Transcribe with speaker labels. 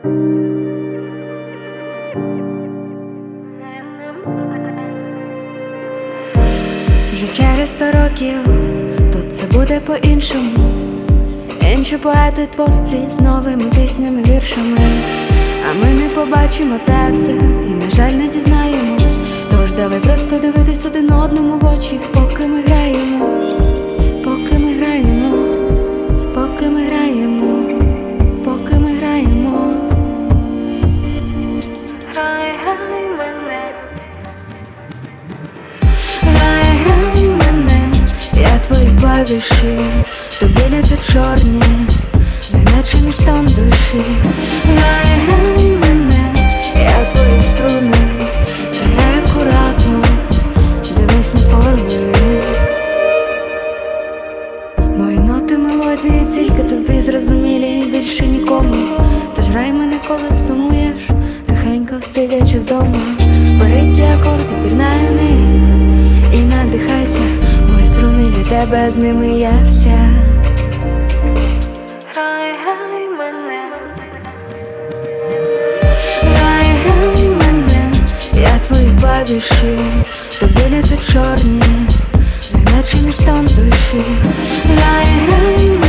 Speaker 1: Вже через 100 років тут все буде по-іншому. Інші поети, творці з новими піснями, віршами. А ми не побачимо те все і, на жаль, не дізнаємось. Тож давай просто дивитись один одному в очі, поки ми граємо, поки ми граємо, поки ми граємо, поки ми граємо. Грай, грай мене, грай, грай мене, я твої клавіші, тобі літо чорні, неначе містом душі. Грай, грай мене, я твої струни, грай акуратно, дивись, не порви. Мої ноти, мелодії тільки тобі зрозумілі і більше нікому. Тож грай мене, коли сумуєш, тихенько сидячи вдома. Бери ці акорди, пірнай у них і надихайся. Мої струни для тебе, з ними я вся. Грай, грай мене, грай, грай мене, я твої клавіші, тобі літо чорні, неначе містом душі. Грай, грай.